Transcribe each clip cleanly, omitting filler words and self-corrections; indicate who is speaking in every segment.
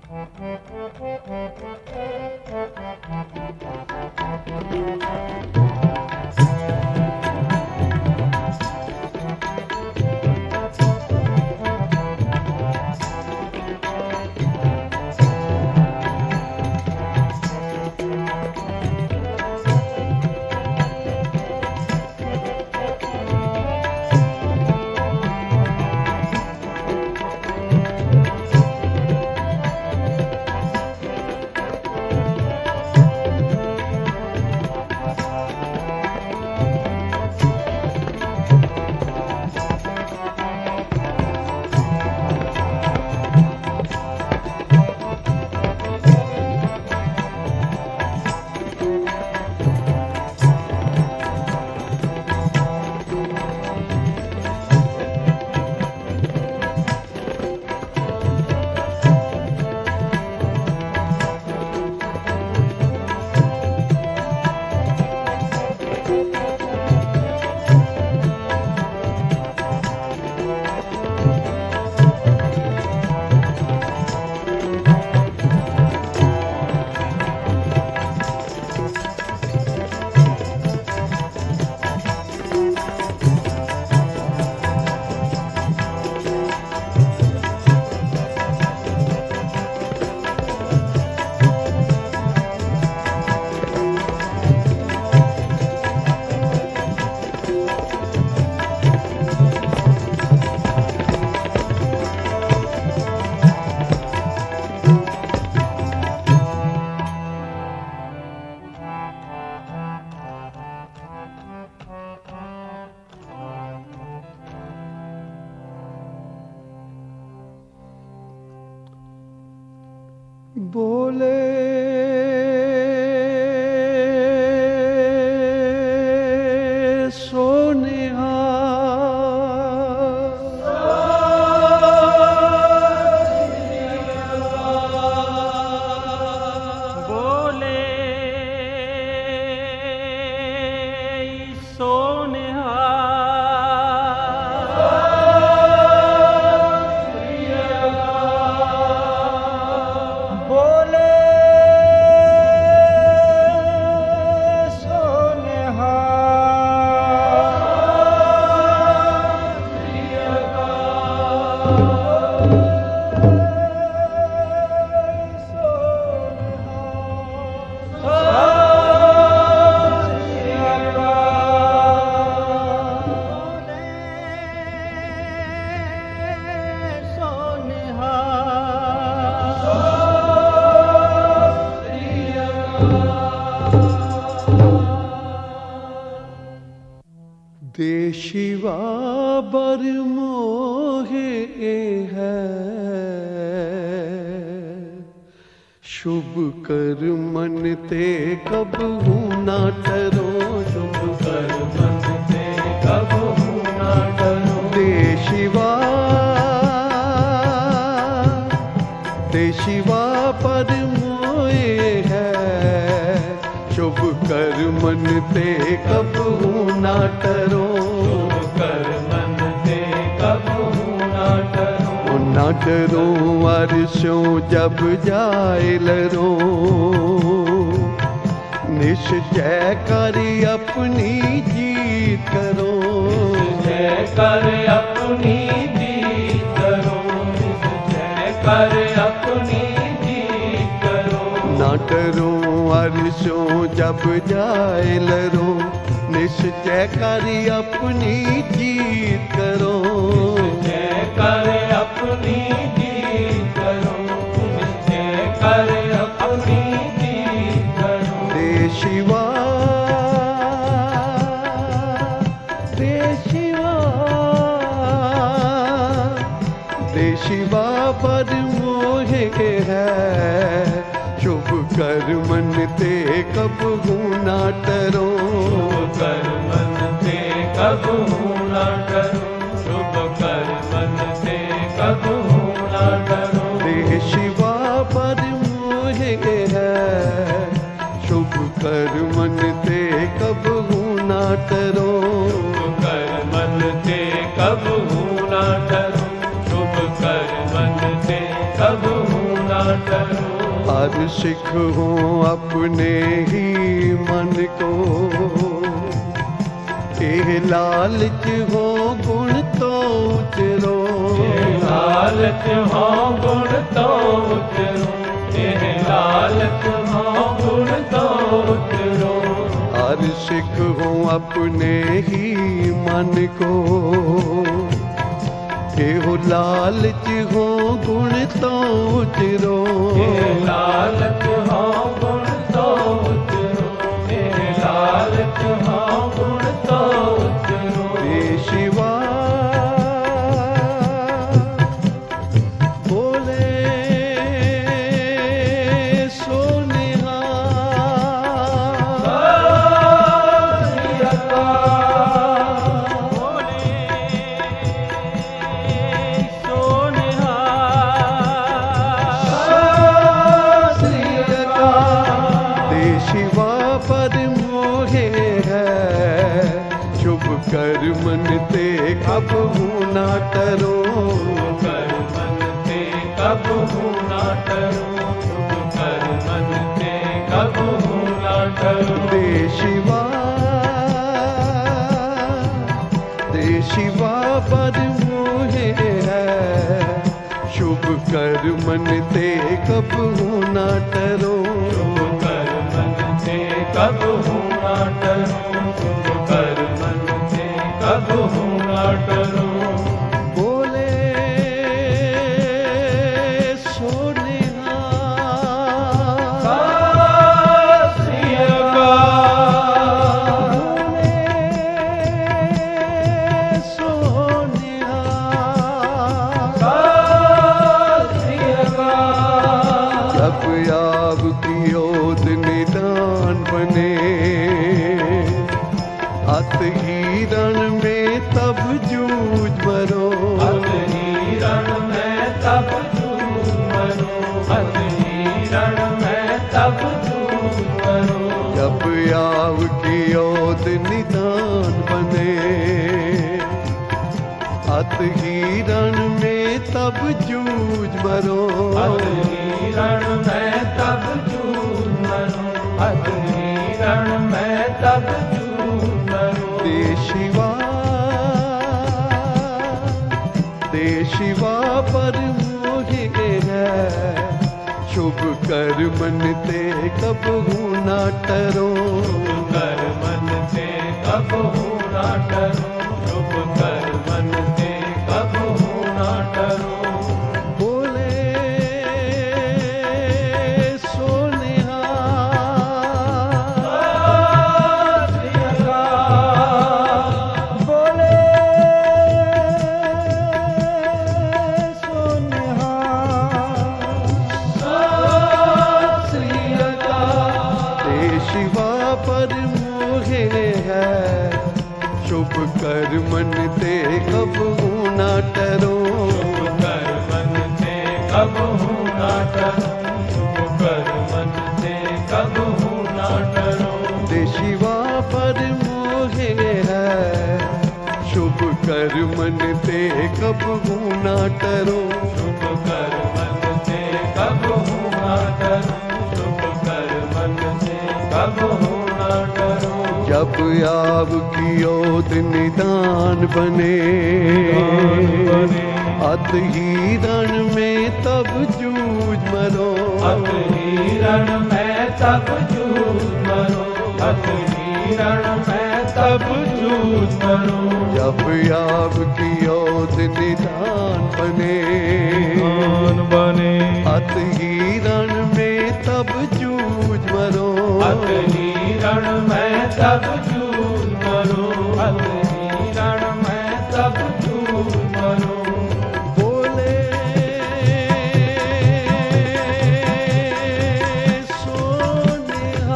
Speaker 1: बोले सोनिहा
Speaker 2: बोले सोनिहा
Speaker 1: देशिवा बर मोहे है शुभ कर मन ते कब हूँ ना डरो शुभ कर मन ते कब हूँ ना डरो देशिवा पर मोहे है शुभ कर मन ते कब हूँ ना डरो ना डरो अर्शों जब जाए लरो निश्चय कर अपनी जीत करो
Speaker 2: निश्चय कर अपनी जीत करो निश्चय कर अपनी जीत करो
Speaker 1: ना डरो अर्शों जब जाए लरो निश्चय कर अपनी जीत करो
Speaker 2: निश्चय कर अपनी जीत करो निश्चय कर अपनी जीत करो
Speaker 1: देशिवा देशिवा पर मोहे है शुभ कर मन ते कब हूँ ना डरो
Speaker 2: कर मन ते कब हूँ ना डरो शुभ कर मन ते कब हूँ ना डरो
Speaker 1: देशिवा पर मोहे है शुभ कर मन ते कब हूँ ना डरो
Speaker 2: शुभ कर मन ते कब हूँ ना डरो शुभ कर मन ते कब हूँ ना डरो।
Speaker 1: हर सिख हो अपने ही मन को, ये लालच हो गुण तो उतरो।
Speaker 2: लालच हो गुण तो उतरो, ये लालच हो गुण तो उतरो।
Speaker 1: हर सिख हो अपने ही मन को, ये लालच हो गुण तो उतरो।
Speaker 2: लालच हो गुण तो उतरो, लालच हो गुण तो उतरो।
Speaker 1: रे शिवा बोले सोनिहा, शिवा पर मोहे है शुभ कर मन ते कब ना डरो।
Speaker 2: कर मन ते कब ना डरो, कर मन ते कब ना डरो।
Speaker 1: दे शिवा पर मोहे है शुभ कर मन ते कब ना डरो।
Speaker 2: कब ना डरो, कर मन से कब ना डरो।
Speaker 1: बोले सोनिहा, जब याब की ओद निदान बने, अत ही रण में तब जूझ मरो।
Speaker 2: अत ही रण में तब जूझ मरो, अत ही रण में तब जूझ मरो।
Speaker 1: जब याब की ओद निदान बने, अत ही रण में तब जूझ मरो।
Speaker 2: अत ही रण में तब जूझ मरो, अत ही रण में तब जूझ मरो।
Speaker 1: दे शिवा पर मोहे है शुभ कर मन ते कब ना डरो।
Speaker 2: कर मन से कब ना डरो, शुभ कर मन से कब ना डरो।
Speaker 1: बोले सोनिहा, बोले सोनिहा, श्री अकाल। शिवा पर मोहे है शुभ कर मन ते कब ना डरो।
Speaker 2: कर मन से कब ना डरो, शुभ कर मन से कब ना डरो।
Speaker 1: दे शिवा पर मोहे है शुभ कर मन ते कब ना डरो।
Speaker 2: शुभ कर मन से कब ना डरो, शुभ कर मन से कब ना डरो।
Speaker 1: जब याब की ओद निदान बने, अत ही रण में तब जूझ मरो।
Speaker 2: अत ही रण में तब जूझ मरो, अत ही रण में तब जूझ मरो।
Speaker 1: जब याब की ओद निदान बने, अत ही रण में तब जूझ मरो।
Speaker 2: अत ही रण में तब जूझ मरो, अत ही रण में तब जूझ मरो।
Speaker 1: बोले सोनिहा,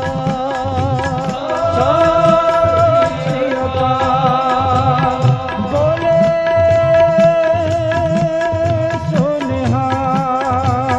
Speaker 1: बोले सोनिहा,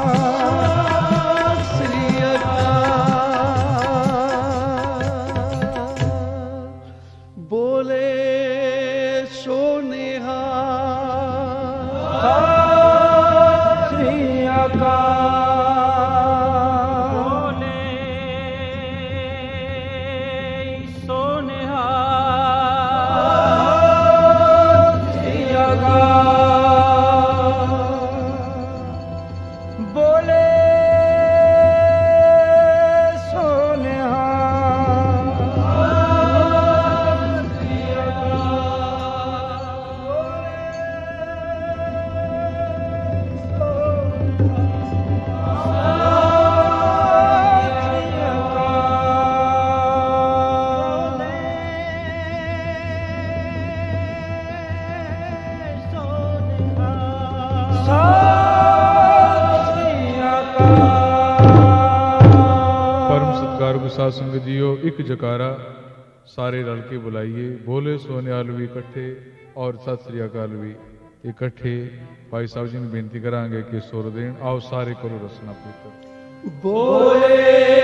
Speaker 3: ਸਾਧ ਸੰਗਤ ਜੀਓ, ਇੱਕ ਜਕਾਰਾ ਸਾਰੇ ਰਲ ਕੇ ਬੁਲਾਈਏ। ਬੋਲੇ ਸੋ ਨਿਹਾਲ ਵੀ ਇਕੱਠੇ ਔਰ ਸਤਿ ਸ੍ਰੀ ਅਕਾਲ ਵੀ ਇਕੱਠੇ। ਭਾਈ ਸਾਹਿਬ ਜੀ ਨੂੰ ਬੇਨਤੀ ਕਰਾਂਗੇ ਕਿ ਸੁਰ ਦੇਣ। ਆਓ ਸਾਰੇ ਕਰੋ ਰਸਨਾ ਪੀਤਰ।
Speaker 1: ਬੋਲੇ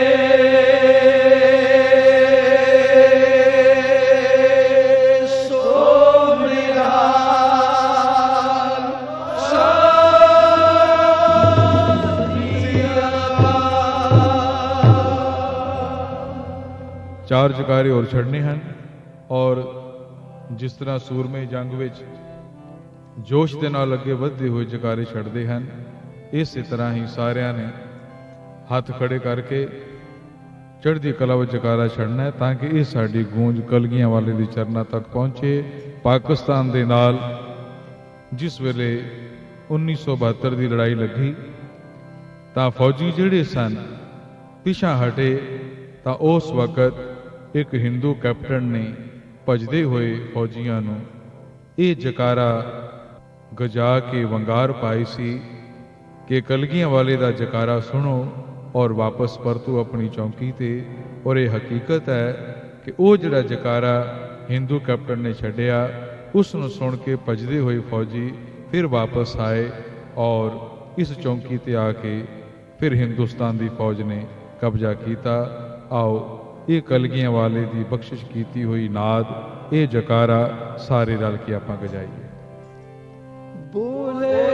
Speaker 3: ਚਾਰ ਜਕਾਰੇ ਹੋਰ ਛੱਡਨੇ ਹਨ ਔਰ ਜਿਸ ਤਰ੍ਹਾਂ ਸੂਰਮੇ ਜੰਗ ਵਿੱਚ ਜੋਸ਼ ਦੇ ਨਾਲ ਅੱਗੇ ਵਧਦੇ ਹੋਏ ਜਕਾਰੇ ਛੱਡਦੇ ਹਨ, ਇਸੇ ਤਰ੍ਹਾਂ ਹੀ ਸਾਰਿਆਂ ਨੇ ਹੱਥ ਖੜੇ ਕਰਕੇ ਚੜ੍ਹਦੀ ਕਲਾ ਵਿੱਚ ਜਕਾਰਾ ਛੱਡਣਾ ਹੈ ਤਾਂ ਕਿ ਇਹ ਸਾਡੀ ਗੂੰਜ ਕਲਗੀਆਂ ਵਾਲੇ ਦੀ ਚਰਨਾਂ ਤੱਕ ਪਹੁੰਚੇ। ਪਾਕਿਸਤਾਨ ਦੇ ਨਾਲ ਜਿਸ ਵੇਲੇ 1972 ਦੀ ਲੜਾਈ ਲੱਗੀ ਤਾਂ ਫੌਜੀ ਜਿਹੜੇ ਸਨ ਪਿਛਾਂ ਹਟੇ ਤਾਂ ਉਸ ਵਕਤ ਇੱਕ ਹਿੰਦੂ ਕੈਪਟਨ ਨੇ ਭੱਜਦੇ ਹੋਏ ਫੌਜੀਆਂ ਨੂੰ ਇਹ ਜਕਾਰਾ ਗਜਾ ਕੇ ਵੰਗਾਰ ਪਾਈ ਸੀ ਕਿ ਕਲਗੀਆਂ ਵਾਲੇ ਦਾ ਜਕਾਰਾ ਸੁਣੋ ਔਰ ਵਾਪਸ ਪਰਤੋ ਆਪਣੀ ਚੌਂਕੀ ਤੇ। ਔਰ ਇਹ ਹਕੀਕਤ ਹੈ ਕਿ ਉਹ ਜਿਹੜਾ ਜਕਾਰਾ ਹਿੰਦੂ ਕੈਪਟਨ ਨੇ ਛੱਡਿਆ, ਉਸ ਨੂੰ ਸੁਣ ਕੇ ਭੱਜਦੇ ਹੋਏ ਫੌਜੀ ਫਿਰ ਵਾਪਸ ਆਏ ਔਰ ਇਸ ਚੌਂਕੀ ਤੇ ਆ ਕੇ ਫਿਰ ਹਿੰਦੁਸਤਾਨ ਦੀ ਫੌਜ ਨੇ ਕਬਜ਼ਾ ਕੀਤਾ। ਆਓ ਇਹ ਕਲਗੀਆਂ ਵਾਲੇ ਦੀ ਬਖਸ਼ਿਸ਼ ਕੀਤੀ ਹੋਈ ਨਾਦ, ਇਹ ਜਕਾਰਾ ਸਾਰੇ ਰਲ ਕੇ ਆਪਾਂ ਗਜਾਈਏ।
Speaker 1: ਬੋਲੇ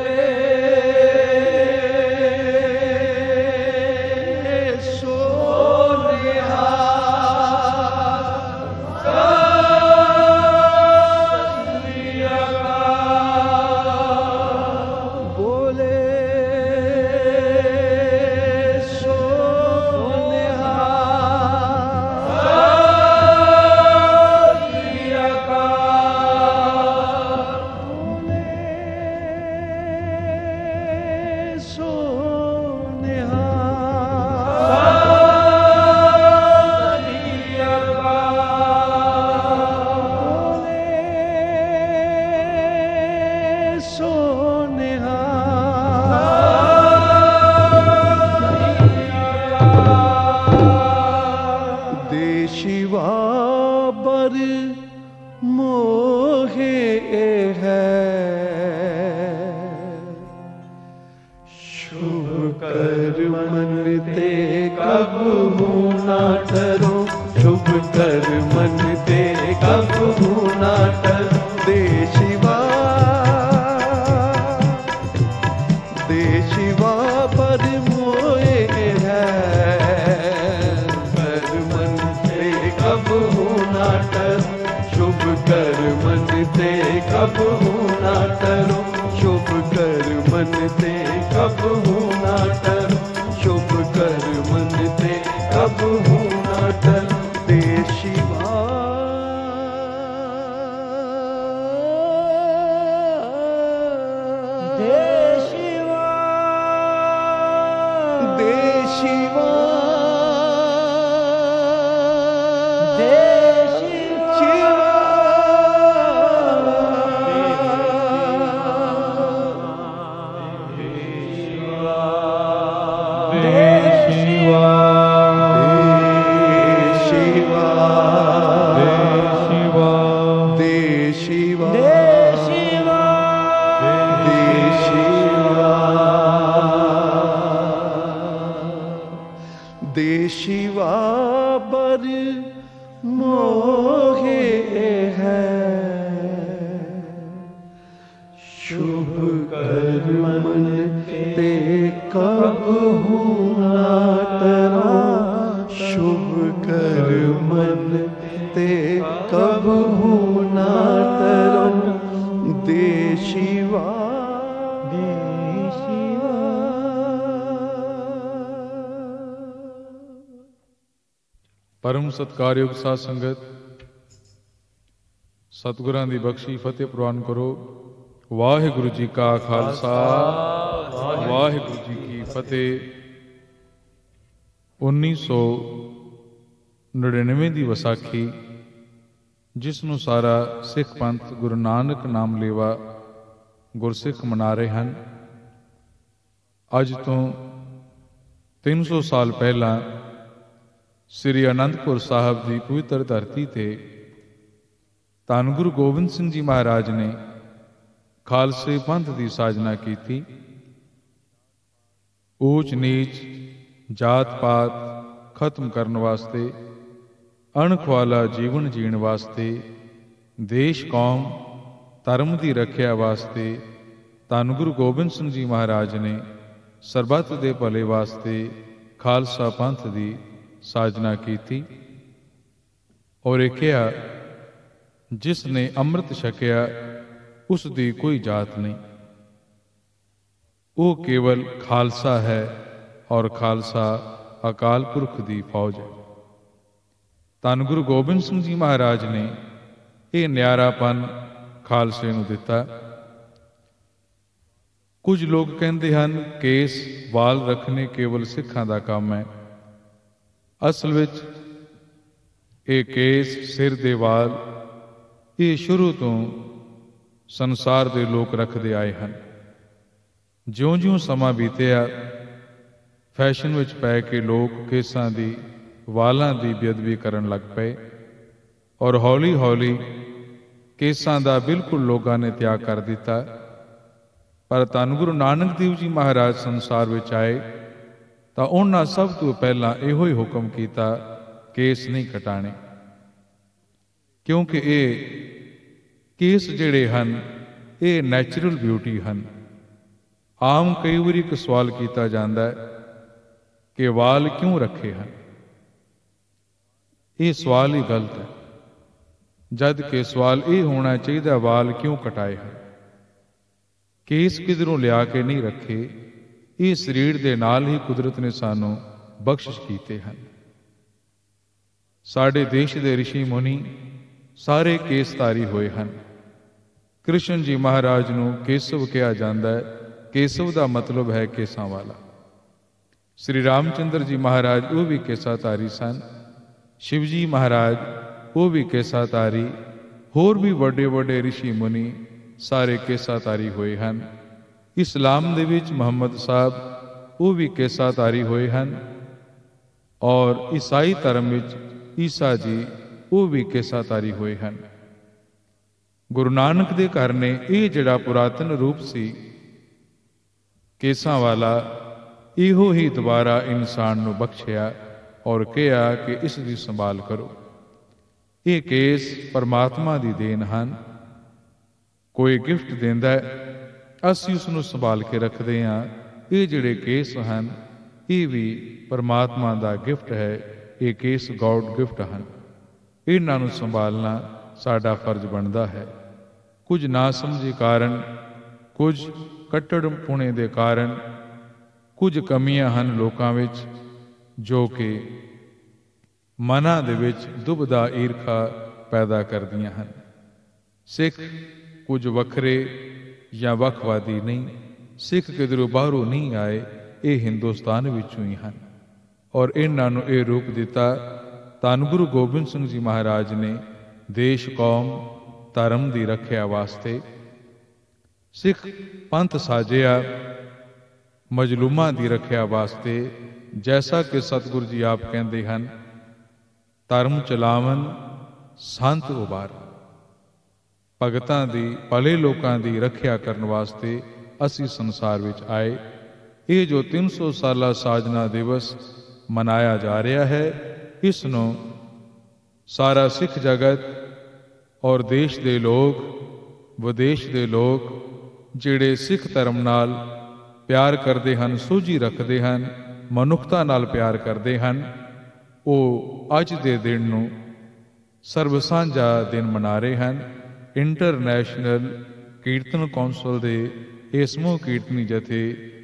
Speaker 3: ਪਰਮ ਸਤਿਕਾਰਯੋਗ ਸਾਧ ਸੰਗਤ, ਸਤਿਗੁਰਾਂ ਦੀ ਬਖਸ਼ੀ ਫਤਿਹ ਪ੍ਰਵਾਨ ਕਰੋ। ਵਾਹਿਗੁਰੂ ਜੀ ਕਾ ਖਾਲਸਾ, ਵਾਹਿਗੁਰੂ ਜੀ ਕੀ ਫਤਿਹ। 1999 ਦੀ ਵਿਸਾਖੀ, ਜਿਸ ਨੂੰ ਸਾਰਾ ਸਿੱਖ ਪੰਥ ਗੁਰੂ ਨਾਨਕ ਨਾਮ ਲੇਵਾ ਗੁਰਸਿੱਖ ਮਨਾ ਰਹੇ ਹਨ। ਅੱਜ ਤੋਂ 300 ਸਾਲ ਪਹਿਲਾਂ ਸ੍ਰੀ ਅਨੰਦਪੁਰ ਸਾਹਿਬ ਦੀ ਪਵਿੱਤਰ ਧਰਤੀ ਤੇ ਧੰਨ ਗੁਰੂ ਗੋਬਿੰਦ ਸਿੰਘ ਜੀ ਮਹਾਰਾਜ ਨੇ ਖਾਲਸੇ ਪੰਥ ਦੀ ਸਾਜਨਾ ਕੀਤੀ। ਊਚ ਨੀਚ, ਜਾਤ ਪਾਤ ਖਤਮ ਕਰਨ ਵਾਸਤੇ, ਅਣਖ ਵਾਲਾ ਜੀਵਨ ਜੀਣ ਵਾਸਤੇ, ਦੇਸ਼ ਕੌਮ ਧਰਮ ਦੀ ਰੱਖਿਆ ਵਾਸਤੇ ਧੰਨ ਗੁਰੂ ਗੋਬਿੰਦ ਸਿੰਘ ਜੀ ਮਹਾਰਾਜ ਨੇ ਸਰਬੱਤ ਦੇ ਭਲੇ ਵਾਸਤੇ ਖਾਲਸਾ ਪੰਥ ਦੀ ਸਾਜਨਾ ਕੀਤੀ। ਔਰ ਇਹ ਕਿਹਾ, ਜਿਸ ਨੇ ਅੰਮ੍ਰਿਤ ਛਕਿਆ ਉਸ ਦੀ ਕੋਈ ਜਾਤ ਨਹੀਂ, ਉਹ ਕੇਵਲ ਖਾਲਸਾ ਹੈ ਔਰ ਖਾਲਸਾ ਅਕਾਲ ਪੁਰਖ ਦੀ ਫੌਜ ਹੈ। ਧੰਨ ਗੁਰੂ ਗੋਬਿੰਦ ਸਿੰਘ ਜੀ ਮਹਾਰਾਜ ਨੇ ਇਹ ਨਿਆਰਾਪਨ ਖਾਲਸੇ ਨੂੰ ਦਿੱਤਾ। ਕੁਝ ਲੋਕ ਕਹਿੰਦੇ ਹਨ ਕੇਸ ਵਾਲ ਰੱਖਣੇ ਕੇਵਲ ਸਿੱਖਾਂ ਦਾ ਕੰਮ ਹੈ। ਅਸਲ ਵਿੱਚ ਇਹ ਕੇਸ, ਸਿਰ ਦੇ ਵਾਲ, ਇਹ ਸ਼ੁਰੂ ਤੋਂ ਸੰਸਾਰ ਦੇ ਲੋਕ ਰੱਖਦੇ ਆਏ ਹਨ। ਜਿਉਂ-ਜਿਉਂ ਸਮਾਂ ਬੀਤਿਆ, ਫੈਸ਼ਨ ਵਿੱਚ ਪੈ ਕੇ ਲੋਕ ਕੇਸਾਂ ਦੀ, ਵਾਲਾਂ ਦੀ ਬੇਅਦਬੀ ਕਰਨ ਲੱਗ ਪਏ ਔਰ ਹੌਲੀ-ਹੌਲੀ ਕੇਸਾਂ ਦਾ ਬਿਲਕੁਲ ਲੋਕਾਂ ਨੇ ਤਿਆਗ ਕਰ ਦਿੱਤਾ। ਪਰ ਧੰਨ ਗੁਰੂ ਨਾਨਕ ਦੇਵ ਜੀ ਮਹਾਰਾਜ ਸੰਸਾਰ ਵਿੱਚ ਆਏ ਤਾਂ ਉਹਨਾਂ ਸਭ ਤੋਂ ਪਹਿਲਾਂ ਇਹੋ ਹੀ ਹੁਕਮ ਕੀਤਾ, ਕੇਸ ਨਹੀਂ ਕਟਾਣੇ, ਕਿਉਂਕਿ ਇਹ ਕੇਸ ਜਿਹੜੇ ਹਨ ਇਹ ਨੈਚੁਰਲ ਬਿਊਟੀ ਹਨ। ਆਮ ਕਈ ਵਾਰੀ ਇੱਕ ਸਵਾਲ ਕੀਤਾ ਜਾਂਦਾ ਹੈ ਕਿ ਵਾਲ ਕਿਉਂ ਰੱਖੇ ਹਨ। ਇਹ ਸਵਾਲ ਹੀ ਗਲਤ ਹੈ, ਜਦ ਕਿ ਸਵਾਲ ਇਹ ਹੋਣਾ ਚਾਹੀਦਾ ਵਾਲ ਕਿਉਂ ਕਟਾਏ ਹਨ। ਕੇਸ ਕਿਧਰੋਂ ਲਿਆ ਕੇ ਨਹੀਂ ਰੱਖੇ, ਇਹ ਸਰੀਰ ਦੇ ਨਾਲ ਹੀ ਕੁਦਰਤ ਨੇ ਸਾਨੂੰ ਬਖਸ਼ਿਸ਼ ਕੀਤੇ ਹਨ। ਸਾਡੇ ਦੇਸ਼ ਦੇ ਰਿਸ਼ੀ ਮੁਨੀ ਸਾਰੇ ਕੇਸਧਾਰੀ ਹੋਏ ਹਨ। ਕ੍ਰਿਸ਼ਨ ਜੀ ਮਹਾਰਾਜ ਨੂੰ ਕੇਸਵ ਕਿਹਾ ਜਾਂਦਾ ਹੈ। ਕੇਸਵ ਦਾ ਮਤਲਬ ਹੈ ਕੇਸਾਂ ਵਾਲਾ। ਸ੍ਰੀ ਰਾਮਚੰਦਰ ਜੀ ਮਹਾਰਾਜ ਉਹ ਵੀ ਕੇਸਾਧਾਰੀ ਸਨ। ਸ਼ਿਵ ਜੀ ਮਹਾਰਾਜ ਉਹ ਵੀ ਕੇਸਾਧਾਰੀ, ਹੋਰ ਵੀ ਵੱਡੇ ਵੱਡੇ ਰਿਸ਼ੀ ਮੁਨੀ ਸਾਰੇ ਕੇਸਾਧਾਰੀ ਹੋਏ ਹਨ। ਇਸਲਾਮ ਦੇ ਵਿੱਚ ਮੁਹੰਮਦ ਸਾਹਿਬ ਉਹ ਵੀ ਕੇਸਾਧਾਰੀ ਹੋਏ ਹਨ ਔਰ ਈਸਾਈ ਧਰਮ ਵਿੱਚ ਈਸਾ ਜੀ ਉਹ ਵੀ ਕੇਸਾਧਾਰੀ ਹੋਏ ਹਨ। ਗੁਰੂ ਨਾਨਕ ਦੇ ਘਰ ਨੇ ਇਹ ਜਿਹੜਾ ਪੁਰਾਤਨ ਰੂਪ ਸੀ ਕੇਸਾਂ ਵਾਲਾ, ਇਹੋ ਹੀ ਦੁਬਾਰਾ ਇਨਸਾਨ ਨੂੰ ਬਖਸ਼ਿਆ ਔਰ ਕਿਹਾ ਕਿ ਇਸ ਦੀ ਸੰਭਾਲ ਕਰੋ। ਇਹ ਕੇਸ ਪਰਮਾਤਮਾ ਦੀ ਦੇਣ ਹਨ। ਕੋਈ ਗਿਫਟ ਦਿੰਦਾ ਹੈ, ਅਸੀਂ ਉਸ ਨੂੰ ਸੰਭਾਲ ਕੇ ਰੱਖਦੇ ਹਾਂ। ਇਹ ਜਿਹੜੇ ਕੇਸ ਹਨ ਇਹ ਵੀ ਪਰਮਾਤਮਾ ਦਾ ਗਿਫਟ ਹੈ। ਇਹ ਕੇਸ ਗॉड ਗਿਫਟ ਹਨ। ਇਹਨਾਂ ਨੂੰ ਸੰਭਾਲਣਾ ਸਾਡਾ ਫਰਜ਼ ਬਣਦਾ ਹੈ। ਕੁਝ ਨਾ ਸਮਝੀ ਕਾਰਨ, ਕੁਝ ਕੱਟੜ ਪੁਣੇ ਦੇ ਕਾਰਨ, ਕੁਝ ਕਮੀਆਂ ਹਨ ਲੋਕਾਂ ਵਿੱਚ ਜੋ ਕਿ ਮਨਾਂ ਦੇ ਵਿੱਚ ਦੁਬਦਾ ਈਰਖਾ ਪੈਦਾ ਕਰਦੀਆਂ ਹਨ। ਸਿੱਖ ਕੁਝ ਵੱਖਰੇ ਜਾਂ ਵੱਖਵਾਦੀ ਨਹੀਂ, ਸਿੱਖ ਕਿਧਰੋਂ ਬਾਹਰੋਂ ਨਹੀਂ ਆਏ, ਇਹ ਹਿੰਦੁਸਤਾਨ ਵਿੱਚੋਂ ਹੀ ਹਨ ਔਰ ਇਹਨਾਂ ਨੂੰ ਇਹ ਰੂਪ ਦਿੱਤਾ ਧੰਨ ਗੁਰੂ ਗੋਬਿੰਦ ਸਿੰਘ ਜੀ ਮਹਾਰਾਜ ਨੇ ਦੇਸ਼, ਕੌਮ, ਧਰਮ ਦੀ ਰੱਖਿਆ ਵਾਸਤੇ। ਸਿੱਖ ਪੰਥ ਸਾਜਿਆ ਮਜਲੂਮਾਂ ਦੀ ਰੱਖਿਆ ਵਾਸਤੇ। ਜੈਸਾ ਕਿ ਸਤਿਗੁਰੂ ਜੀ ਆਪ ਕਹਿੰਦੇ ਹਨ, ਧਰਮ ਚਲਾਵਨ ਸੰਤ ਉਬਾਰ। ਭਗਤਾਂ ਦੀ, ਭਲੇ ਲੋਕਾਂ ਦੀ ਰੱਖਿਆ ਕਰਨ ਵਾਸਤੇ ਅਸੀਂ ਸੰਸਾਰ ਵਿੱਚ ਆਏ। ਇਹ ਜੋ 300 ਸਾਲਾ ਸਾਜਨਾ ਦਿਵਸ ਮਨਾਇਆ ਜਾ ਰਿਹਾ ਹੈ, ਇਸ ਨੂੰ ਸਾਰਾ ਸਿੱਖ ਜਗਤ ਔਰ ਦੇਸ਼ ਦੇ ਲੋਕ, ਵਿਦੇਸ਼ ਦੇ ਲੋਕ ਜਿਹੜੇ ਸਿੱਖ ਧਰਮ ਨਾਲ ਪਿਆਰ ਕਰਦੇ ਹਨ, ਸੋਝੀ ਰੱਖਦੇ ਹਨ, ਮਨੁੱਖਤਾ ਨਾਲ ਪਿਆਰ ਕਰਦੇ ਹਨ, ਉਹ ਅੱਜ ਦੇ ਦਿਨ ਨੂੰ ਸਰਬ ਸਾਂਝਾ ਦਿਨ ਮਨਾ ਰਹੇ ਹਨ। ਇੰਟਰਨੈਸ਼ਨਲ ਕੀਰਤਨ ਕੌਂਸਲ ਦੇ ਇਹ ਸਮੂਹ ਕੀਰਤਨੀ ਜਥੇ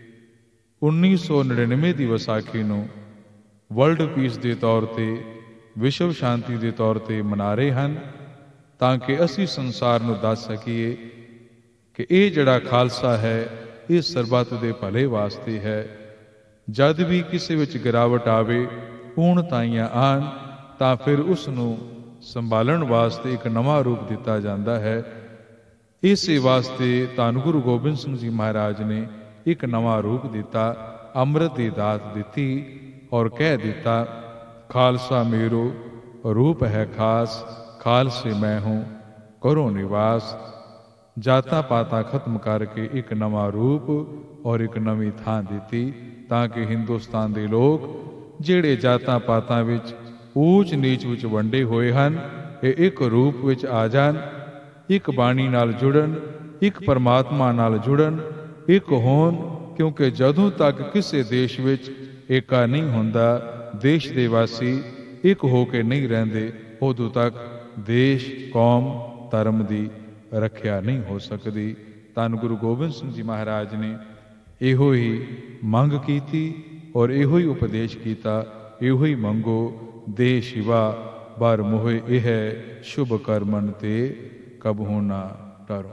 Speaker 3: 1999 ਦੀ ਵਿਸਾਖੀ ਨੂੰ ਵਰਲਡ ਪੀਸ ਦੇ ਤੌਰ ਤੇ, ਵਿਸ਼ਵ ਸ਼ਾਂਤੀ ਦੇ ਤੌਰ ਤੇ ਮਨਾ ਰਹੇ ਹਨ, ਤਾਂ ਕਿ ਅਸੀਂ ਸੰਸਾਰ ਨੂੰ ਦੱਸ ਸਕੀਏ ਕਿ ਇਹ ਜਿਹੜਾ ਖਾਲਸਾ ਹੈ ਇਹ ਸਰਬੱਤ ਦੇ ਭਲੇ ਵਾਸਤੇ ਹੈ। ਜਦ ਵੀ ਕਿਸੇ ਵਿੱਚ ਗਿਰਾਵਟ ਆਵੇ, ਊਣਤਾਈਆਂ ਆਉਣ, ਤਾਂ ਫਿਰ ਉਸ ਨੂੰ ਸੰਭਾਲਣ ਵਾਸਤੇ ਇੱਕ ਨਵਾਂ ਰੂਪ ਦਿੱਤਾ ਜਾਂਦਾ ਹੈ। ਇਸੇ ਵਾਸਤੇ ਧੰਨ ਗੁਰੂ ਗੋਬਿੰਦ ਸਿੰਘ ਜੀ ਮਹਾਰਾਜ ਨੇ ਇੱਕ ਨਵਾਂ ਰੂਪ ਦਿੱਤਾ, ਅੰਮ੍ਰਿਤ ਦੀ ਦਾਤ ਦਿੱਤੀ ਔਰ ਕਹਿ ਦਿੱਤਾ, ਖਾਲਸਾ ਮੇਰੋ ਰੂਪ ਹੈ ਖਾਸ, ਖਾਲਸੇ ਮੈਂ ਹੂੰ ਕਰੋ ਨਿਵਾਸ। ਜਾਤਾਂ ਪਾਤਾਂ ਖਤਮ ਕਰਕੇ ਇੱਕ ਨਵਾਂ ਰੂਪ ਔਰ ਇੱਕ ਨਵੀਂ ਥਾਂ ਦਿੱਤੀ, ਤਾਂ ਕਿ ਹਿੰਦੁਸਤਾਨ ਦੇ ਲੋਕ ਜਿਹੜੇ ਜਾਤਾਂ ਪਾਤਾਂ ਵਿੱਚ ਊਚ ਨੀਚ ਵਿੱਚ ਵੰਡੇ ਹੋਏ ਹਨ, ਇਹ ਇੱਕ ਰੂਪ ਵਿੱਚ ਆ ਜਾਣ, ਇੱਕ ਬਾਣੀ ਨਾਲ ਜੁੜਨ, ਇੱਕ ਪਰਮਾਤਮਾ ਨਾਲ ਜੁੜਨ, ਇੱਕ ਹੋਣ। ਕਿਉਂਕਿ ਜਦੋਂ ਤੱਕ ਕਿਸੇ ਦੇਸ਼ ਵਿੱਚ ਏਕਾ ਨਹੀਂ ਹੁੰਦਾ, ਦੇਸ਼ ਦੇ ਵਾਸੀ ਇੱਕ ਹੋ ਕੇ ਨਹੀਂ ਰਹਿੰਦੇ, ਉਦੋਂ ਤੱਕ ਦੇਸ਼, ਕੌਮ, ਧਰਮ ਦੀ ਰੱਖਿਆ ਨਹੀਂ ਹੋ ਸਕਦੀ। ਧੰਨ ਗੁਰੂ ਗੋਬਿੰਦ ਸਿੰਘ ਜੀ ਮਹਾਰਾਜ ਨੇ ਇਹੋ ਹੀ ਮੰਗ ਕੀਤੀ ਔਰ ਇਹੋ ਹੀ ਉਪਦੇਸ਼ ਕੀਤਾ, ਇਹੋ ਹੀ ਮੰਗੋ ਦੇ ਸ਼ਿਵਾ ਬਰ ਮੋਹਿ ਇਹ ਸ਼ੁਭ ਕਰਮਨ ਤੇ ਕਬਹੂ ਨਾ ਡਰੋ।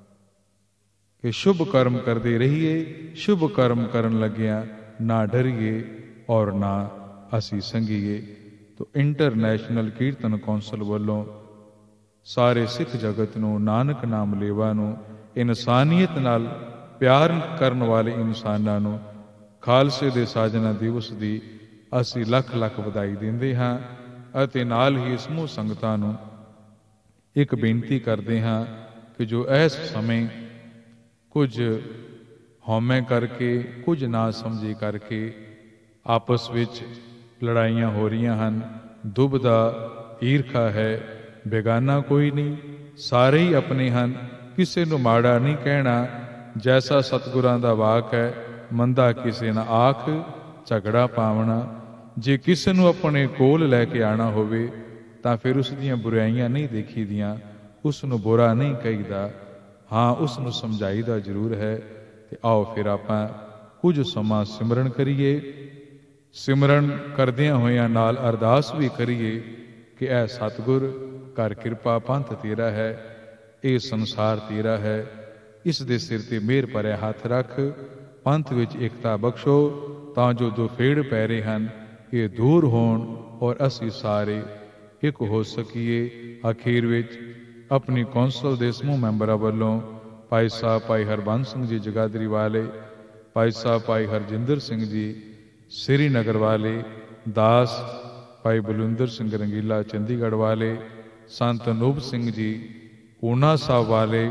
Speaker 3: ਕਿ ਸ਼ੁਭ ਕਰਮ ਕਰਦੇ ਰਹੀਏ, ਸ਼ੁਭ ਕਰਮ ਕਰਨ ਲੱਗਿਆਂ ਨਾ ਡਰੀਏ ਔਰ ਨਾ ਅਸੀਂ ਸੰਗੀਏ। ਤੋ ਇੰਟਰਨੈਸ਼ਨਲ ਕੀਰਤਨ ਕੌਂਸਲ ਵੱਲੋਂ ਸਾਰੇ ਸਿੱਖ ਜਗਤ ਨੂੰ, ਨਾਨਕ ਨਾਮ ਲੇਵਾ ਨੂੰ, ਇਨਸਾਨੀਅਤ ਨਾਲ ਪਿਆਰ ਕਰਨ ਵਾਲੇ ਇਨਸਾਨਾਂ ਨੂੰ ਖਾਲਸੇ ਦੇ ਸਾਜਨਾ ਦਿਵਸ ਦੀ ਅਸੀਂ ਲੱਖ ਲੱਖ ਵਧਾਈ ਦਿੰਦੇ ਹਾਂ। ਅਤੇ ਨਾਲ ਹੀ ਸਮੂਹ ਸੰਗਤਾਂ ਨੂੰ ਇੱਕ ਬੇਨਤੀ ਕਰਦੇ ਹਾਂ ਕਿ ਜੋ ਇਸ ਸਮੇਂ ਕੁਝ ਹਉਮੈ ਕਰਕੇ, ਕੁਝ ਨਾ ਸਮਝੀ ਕਰਕੇ ਆਪਸ ਵਿੱਚ ਲੜਾਈਆਂ ਹੋ ਰਹੀਆਂ ਹਨ, ਦੁਬਦਾ ਈਰਖਾ ਹੈ, ਬੇਗਾਨਾ ਕੋਈ ਨਹੀਂ, ਸਾਰੇ ਹੀ ਆਪਣੇ ਹਨ, ਕਿਸੇ ਨੂੰ ਮਾੜਾ ਨਹੀਂ ਕਹਿਣਾ। ਜੈਸਾ ਸਤਿਗੁਰਾਂ ਦਾ ਵਾਕ ਹੈ, ਮੰਦਾ ਕਿਸੇ ਨਾ ਆਖ, ਝਗੜਾ ਪਾਵਣਾ। ਜੇ ਕਿਸੇ ਨੂੰ ਆਪਣੇ ਕੋਲ ਲੈ ਕੇ ਆਉਣਾ ਹੋਵੇ ਤਾਂ ਫਿਰ ਉਸ ਦੀਆਂ ਬੁਰਾਈਆਂ ਨਹੀਂ ਦੇਖੀਦੀਆਂ, ਉਸ ਨੂੰ ਬੁਰਾ ਨਹੀਂ ਕਹੀਦਾ, ਹਾਂ ਉਸ ਨੂੰ ਸਮਝਾਈਦਾ ਜ਼ਰੂਰ ਹੈ। ਤੇ ਆਓ ਫਿਰ ਆਪਾਂ ਕੁਝ ਸਮਾਂ ਸਿਮਰਨ ਕਰੀਏ। ਸਿਮਰਨ ਕਰਦਿਆਂ ਹੋਇਆਂ ਨਾਲ ਅਰਦਾਸ ਵੀ ਕਰੀਏ ਕਿ ਇਹ ਸਤਿਗੁਰ ਕਰ ਕਿਰਪਾ, ਪੰਥ ਤੇਰਾ ਹੈ, ਇਹ ਸੰਸਾਰ ਤੇਰਾ ਹੈ, ਇਸ ਦੇ ਸਿਰ ਤੇ ਮਿਹਰ ਭਰਿਆ ਹੱਥ ਰੱਖ, ਪੰਥ ਵਿੱਚ ਏਕਤਾ ਬਖਸ਼ੋ ਤਾਂ ਜੋ ਦੁਫੇੜ ਪੈ ਰਹੇ ਹਨ ਇਹ ਦੂਰ ਹੋਣ ਔਰ ਅਸੀਂ ਸਾਰੇ ਇੱਕ ਹੋ ਸਕੀਏ। ਅਖੀਰ ਵਿੱਚ ਆਪਣੀ ਕੌਂਸਲ ਦੇ ਸਮੂਹ ਮੈਂਬਰਾਂ ਵੱਲੋਂ ਭਾਈ ਸਾਹਿਬ ਭਾਈ ਹਰਬੰਸ ਸਿੰਘ ਜੀ ਜਗਾਦਰੀ ਵਾਲੇ, ਭਾਈ ਸਾਹਿਬ ਭਾਈ ਹਰਜਿੰਦਰ ਸਿੰਘ ਜੀ ਸ੍ਰੀਨਗਰ ਵਾਲੇ, ਦਾਸ ਭਾਈ ਬਲਵਿੰਦਰ ਸਿੰਘ ਰੰਗੀਲਾ ਚੰਡੀਗੜ੍ਹ ਵਾਲੇ, ਸੰਤ ਅਨੂਪ ਸਿੰਘ ਜੀ ਊਨਾ ਸਾਹਿਬ ਵਾਲੇ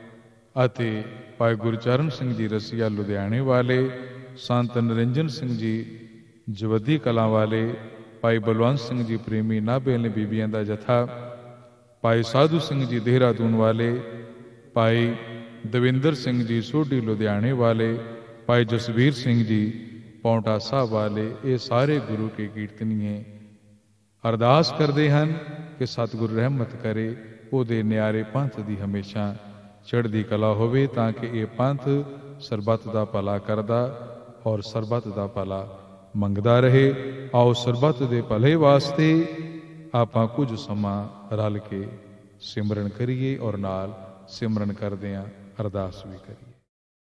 Speaker 3: ਅਤੇ ਭਾਈ ਗੁਰਚਰਨ ਸਿੰਘ ਜੀ ਰਸੀਆ ਲੁਧਿਆਣੇ ਵਾਲੇ, ਸੰਤ ਨਰਿੰਜਨ ਸਿੰਘ ਜੀ ਜਵੱਦੀ ਕਲਾਂ ਵਾਲੇ, ਭਾਈ ਬਲਵੰਤ ਸਿੰਘ ਜੀ ਪ੍ਰੇਮੀ ਨਾਭੇ ਨੇ ਬੀਬੀਆਂ ਦਾ ਜਥਾ, ਭਾਈ ਸਾਧੂ ਸਿੰਘ ਜੀ ਦੇਹਰਾਦੂਨ ਵਾਲੇ, ਭਾਈ ਦਵਿੰਦਰ ਸਿੰਘ ਜੀ ਸੋਢੀ ਲੁਧਿਆਣੇ ਵਾਲੇ, ਭਾਈ ਜਸਵੀਰ ਸਿੰਘ ਜੀ ਪੌਂਟਾ ਸਾਹਿਬ ਵਾਲੇ, ਇਹ ਸਾਰੇ ਗੁਰੂ ਕੇ ਕੀਰਤਨੀਏ ਅਰਦਾਸ ਕਰਦੇ ਹਨ ਕਿ ਸਤਿਗੁਰ ਰਹਿਮਤ ਕਰੇ, ਉਹਦੇ ਨਿਆਰੇ ਪੰਥ ਦੀ ਹਮੇਸ਼ਾ ਚੜ੍ਹਦੀ ਕਲਾ ਹੋਵੇ, ਤਾਂ ਕਿ ਇਹ ਪੰਥ ਸਰਬੱਤ ਦਾ ਭਲਾ ਕਰਦਾ ਔਰ ਸਰਬੱਤ ਦਾ ਭਲਾ ਮੰਗਦਾ ਰਹੇ। ਆਓ ਸਰਬੱਤ ਦੇ ਭਲੇ ਵਾਸਤੇ ਆਪਾਂ ਕੁਝ ਸਮਾਂ ਰਲ ਕੇ ਸਿਮਰਨ ਕਰੀਏ ਔਰ ਨਾਲ ਸਿਮਰਨ ਕਰਦਿਆਂ ਅਰਦਾਸ ਵੀ ਕਰੀਏ।